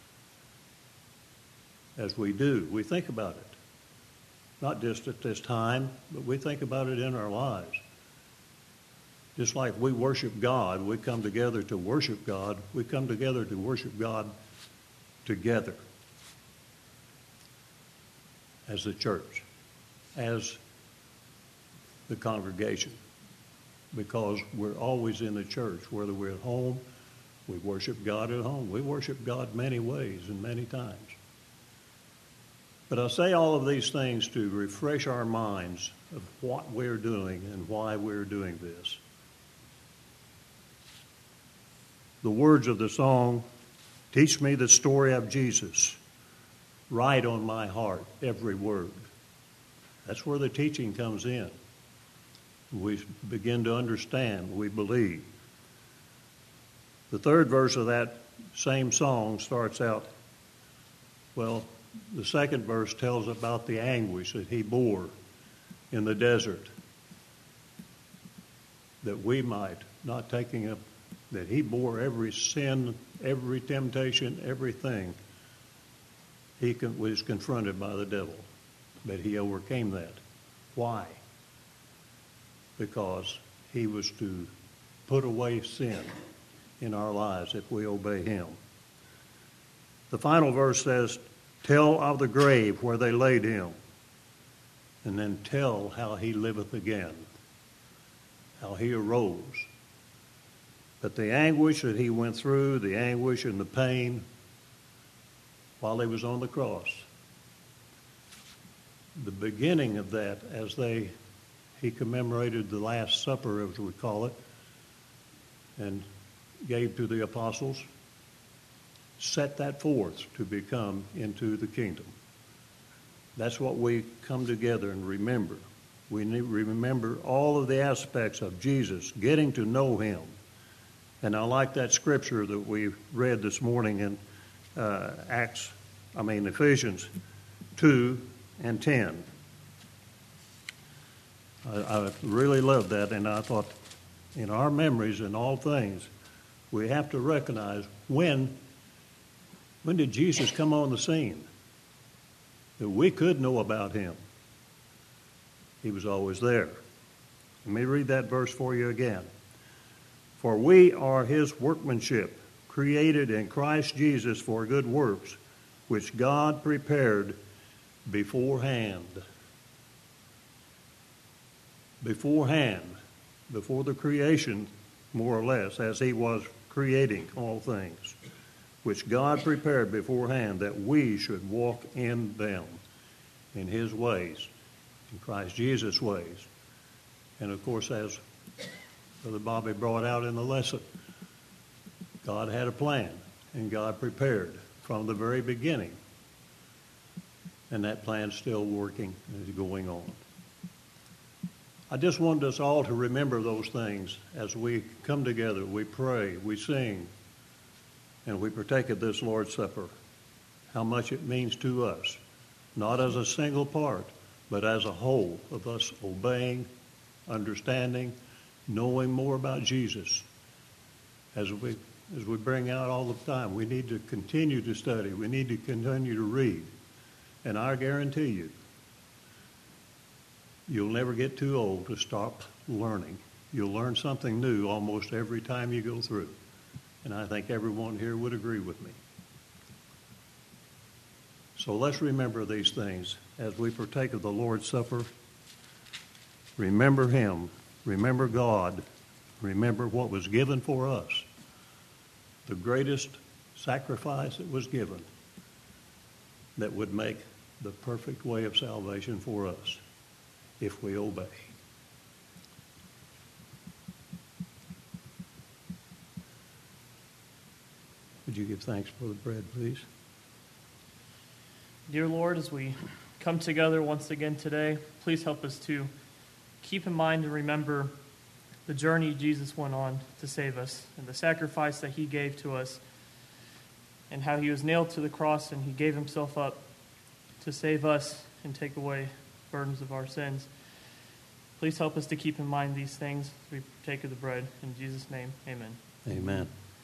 as we think about it. Not just at this time, but we think about it in our lives. Just like we worship God, we come together to worship God, we come together to worship God together as the church, as the congregation, because we're always in the church. Whether we're at home, we worship God at home. We worship God many ways and many times. But I say all of these things to refresh our minds of what we're doing and why we're doing this. The words of the song, "Teach me the story of Jesus. Write on my heart every word." That's where the teaching comes in. We begin to understand, we believe. The third verse of that same song starts out, the second verse tells about the anguish that he bore in the desert, that we might, not taking up, that he bore every sin, every temptation, everything. He was confronted by the devil, but he overcame that. Why? Because he was to put away sin in our lives if we obey him. The final verse says, "Tell of the grave where they laid him, and then tell how he liveth again," how he arose. But the anguish that he went through, the anguish and the pain while he was on the cross, the beginning of that as he commemorated the Last Supper, as we call it, and gave to the apostles, set that forth to become into the kingdom. That's what we come together and remember. We need to remember all of the aspects of Jesus, getting to know him. And I like that scripture that we read this morning in Ephesians 2 and 10. I really love that, and I thought in our memories and all things, we have to recognize when did Jesus come on the scene? That we could know about him. He was always there. Let me read that verse for you again. "For we are his workmanship, created in Christ Jesus for good works, which God prepared beforehand." Beforehand, before the creation, more or less, as he was creating all things, which God prepared beforehand that we should walk in them, in his ways, in Christ Jesus' ways. And of course, as Brother Bobby brought out in the lesson, God had a plan. and God prepared from the very beginning. And that plan's still working and is going on. I just wanted us all to remember those things as we come together, we pray, we sing, and we partake of this Lord's Supper, how much it means to us, not as a single part, but as a whole of us obeying, understanding, knowing more about Jesus. As we bring out all the time, we need to continue to study. We need to continue to read. And I guarantee you, you'll never get too old to stop learning. You'll learn something new almost every time you go through. And I think everyone here would agree with me. So let's remember these things as we partake of the Lord's Supper. Remember Him. Remember God. Remember what was given for us. The greatest sacrifice that was given that would make the perfect way of salvation for us if we obey. Would you give thanks for the bread, please? Dear Lord, as we come together once again today, please help us to keep in mind and remember the journey Jesus went on to save us and the sacrifice that He gave to us and how He was nailed to the cross and He gave Himself up to save us and take away burdens of our sins. Please help us to keep in mind these things as we partake of the bread. In Jesus' name, amen. Amen.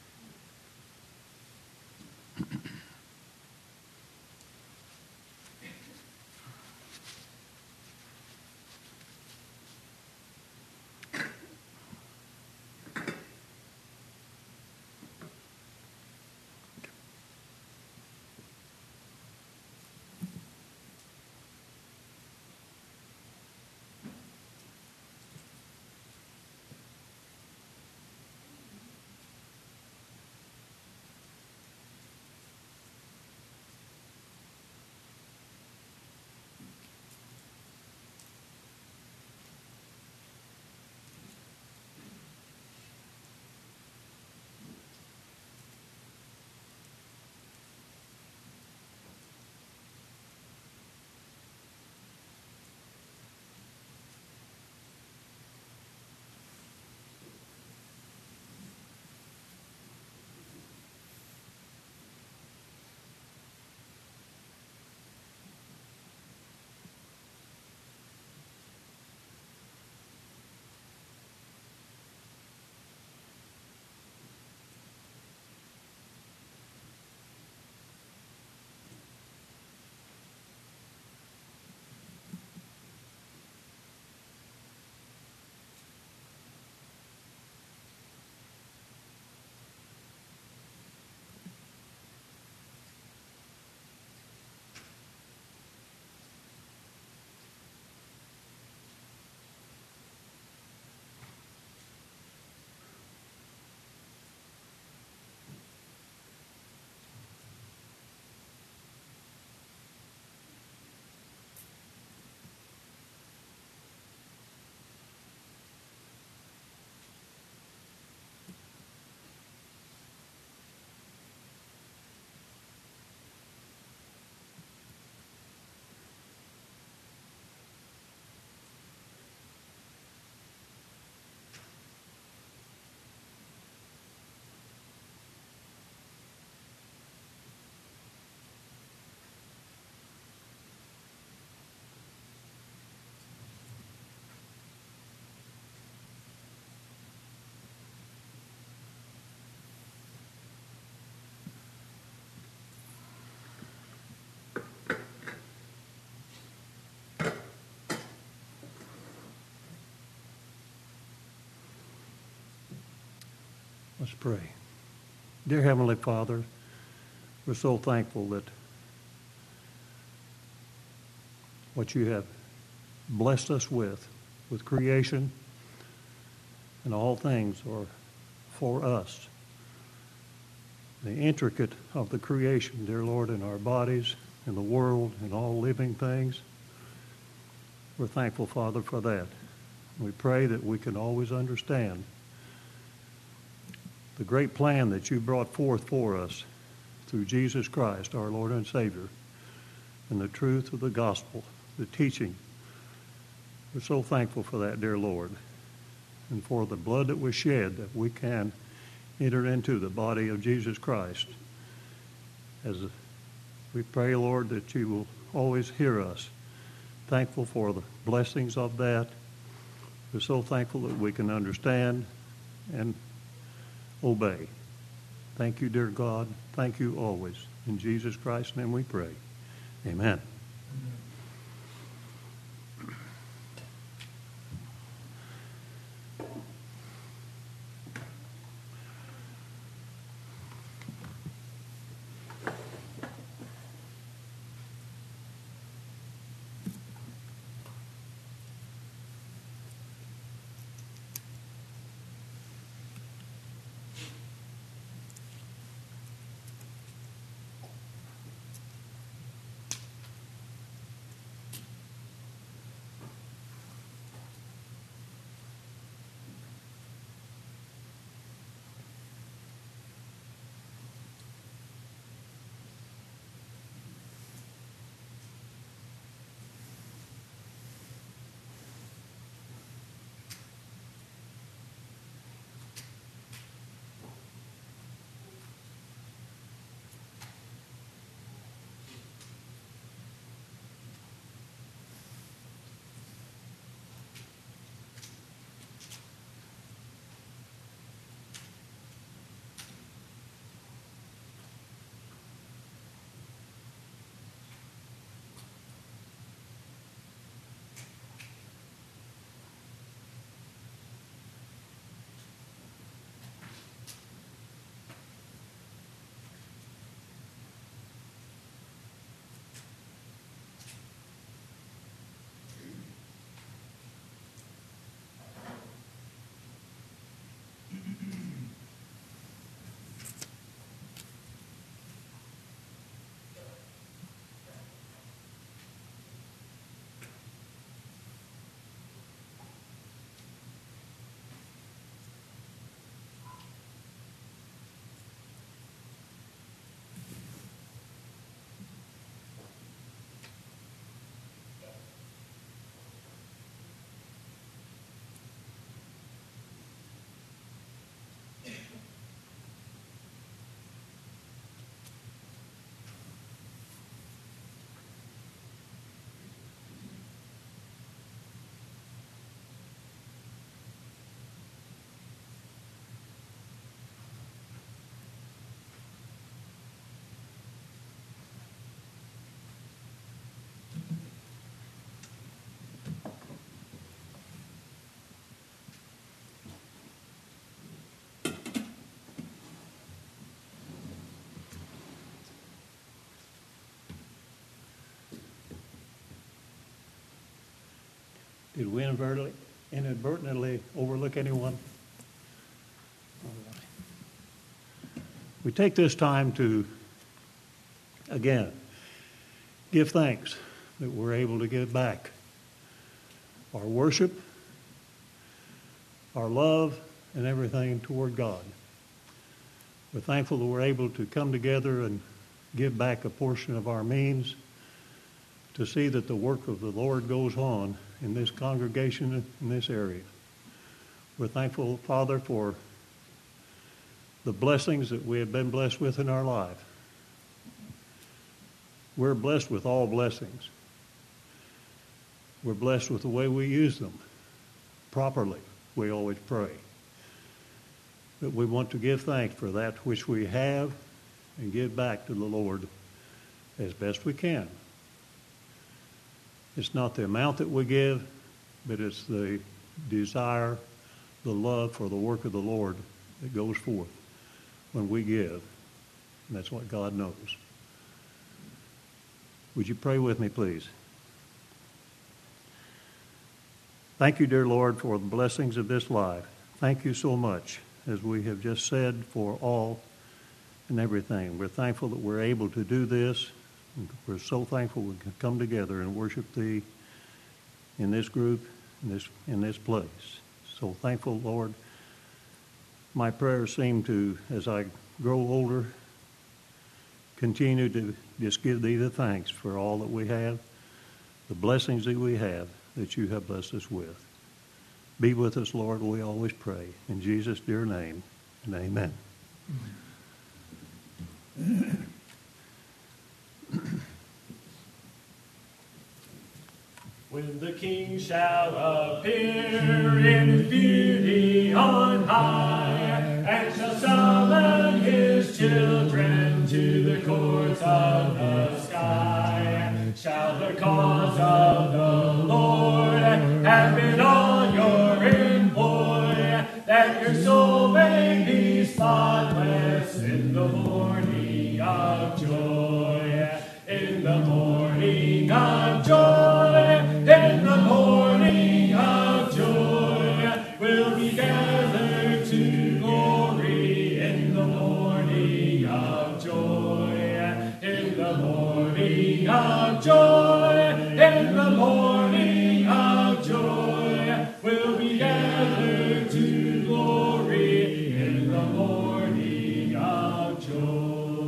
Let's pray. Dear Heavenly Father, we're so thankful that what you have blessed us with creation and all things are for us. The intricate of the creation, dear Lord, in our bodies, in the world, in all living things. We're thankful, Father, for that. We pray that we can always understand the great plan that you brought forth for us through Jesus Christ, our Lord and Savior, and the truth of the gospel, the teaching. We're so thankful for that, dear Lord, and for the blood that was shed that we can enter into the body of Jesus Christ. As we pray, Lord, that you will always hear us. Thankful for the blessings of that. We're so thankful that we can understand and obey. Thank you, dear God. Thank you always. In Jesus Christ's name we pray. Amen. Did we inadvertently overlook anyone? All right. We take this time to, again, give thanks that we're able to give back our worship, our love, and everything toward God. We're thankful that we're able to come together and give back a portion of our means to see that the work of the Lord goes on in this congregation, in this area. We're thankful, Father, for the blessings that we have been blessed with in our life. We're blessed with all blessings. We're blessed with the way we use them properly. We always pray. But we want to give thanks for that which we have and give back to the Lord as best we can. It's not the amount that we give, but it's the desire, the love for the work of the Lord that goes forth when we give. And that's what God knows. Would you pray with me, please? Thank you, dear Lord, for the blessings of this life. Thank you so much, as we have just said, for all and everything. We're thankful that we're able to do this. We're so thankful we can come together and worship Thee in this group, in this place. So thankful, Lord. My prayers seem to, as I grow older, continue to just give thee the thanks for all that we have, the blessings that we have, that you have blessed us with. Be with us, Lord, we always pray. In Jesus' dear name, and amen. When the King shall appear in his beauty on high, and shall summon his children to the courts of the sky, shall the cause of the Lord have been on your employ, that your soul may be spotless in the morning of joy, in the morning of joy. In the morning of joy, we'll be gathered to glory. In the morning of joy, in the morning of joy, in the morning of joy, we'll be gathered to glory. In the morning of joy.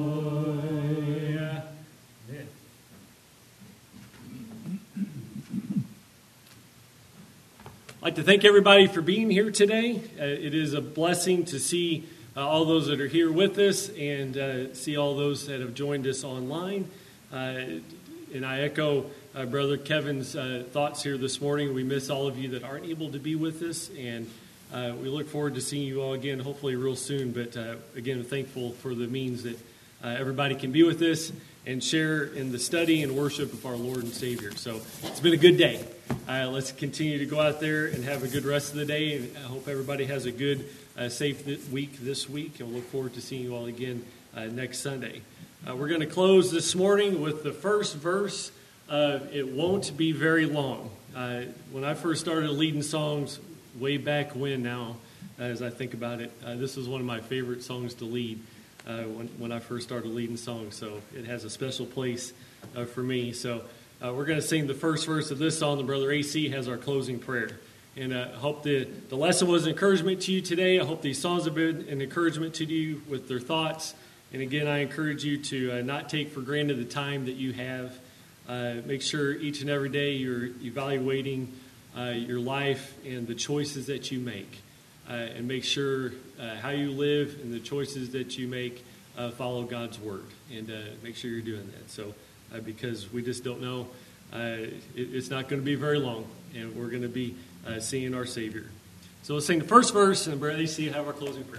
I'd like to thank everybody for being here today. It is a blessing to see all those that are here with us and see all those that have joined us online. And I echo Brother Kevin's thoughts here this morning. We miss all of you that aren't able to be with us, and we look forward to seeing you all again, hopefully real soon. But again, thankful for the means that everybody can be with us and share in the study and worship of our Lord and Savior. So it's been a good day. Let's continue to go out there and have a good rest of the day. And I hope everybody has a good, safe week this week. And we'll look forward to seeing you all again next Sunday. We're going to close this morning with the first verse of It Won't Be Very Long. When I first started leading songs way back when now, as I think about it, this was one of my favorite songs to lead when I first started leading songs. So it has a special place for me. So we're going to sing the first verse of this song. The Brother AC has our closing prayer. And I hope the lesson was an encouragement to you today. I hope these songs have been an encouragement to you with their thoughts. And again, I encourage you to not take for granted the time that you have. Make sure each and every day you're evaluating your life and the choices that you make. And make sure how you live and the choices that you make follow God's Word. And make sure you're doing that. So because we just don't know, it's not going to be very long. And we're going to be seeing our Savior. So let's sing the first verse, and Brother AC have our closing prayer.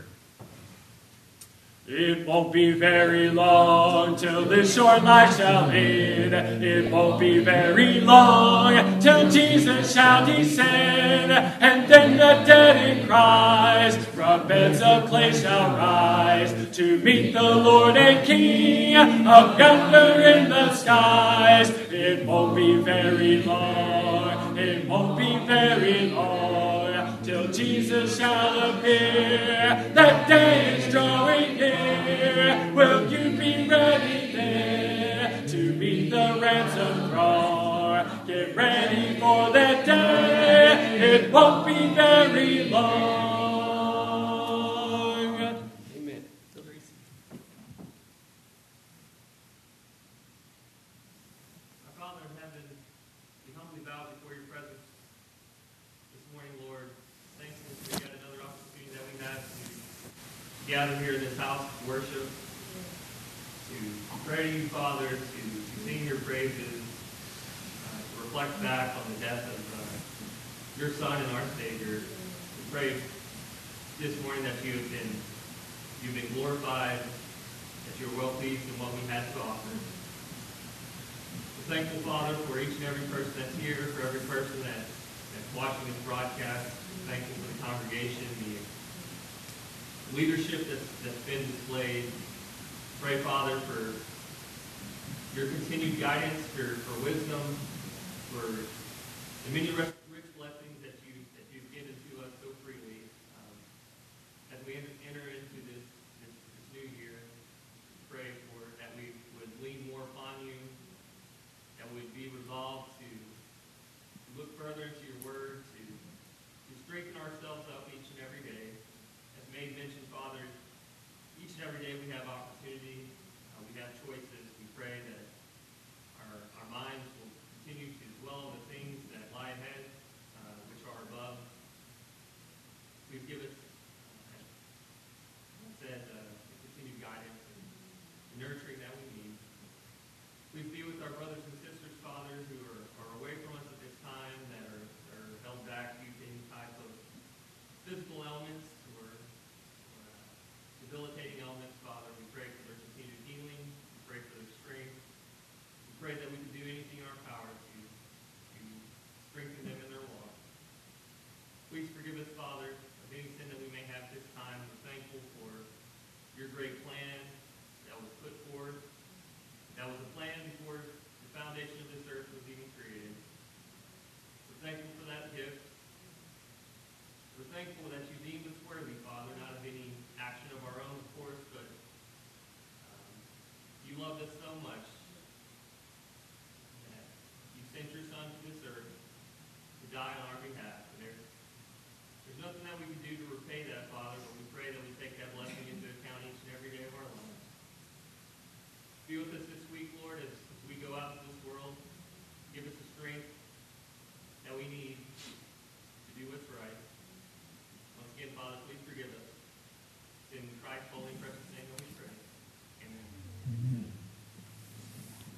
It won't be very long till this short life shall end. It won't be very long till Jesus shall descend. And then the dead in Christ from beds of clay shall rise to meet the Lord and King of yonder in the skies. It won't be very long. It won't be very long till Jesus shall appear. That day is drawing near. Will you be ready then to meet the ransom throne? Get ready for that day. It won't be very long. Amen. Our Father in heaven, we humbly bow before your presence this morning, Lord. Thanks for yet another opportunity that we have to gather here in this house to worship, to pray to you, Father, to sing your praises, to reflect back on the death of your Son and our Savior. We pray this morning that you've been glorified, that you're well pleased in what we had to offer. We're thankful, Father, for each and every person that's here, for every person that's watching this broadcast. We're thankful for the congregation, the leadership that's been displayed. Pray, Father, for your continued guidance, for wisdom, for the many rich blessings that you've given to us so freely. As we enter into this new year, pray for that we would lean more upon you, that we'd be resolved to look further into your word, to strengthen ourselves up each and every day. As May mentioned, Father, each and every day we have opportunity, we have choices. loved us so much that you sent your Son to this earth to die on our behalf. And there's nothing that we can do to repay that, Father, but we pray that we take that blessing into account each and every day of our lives. Be with us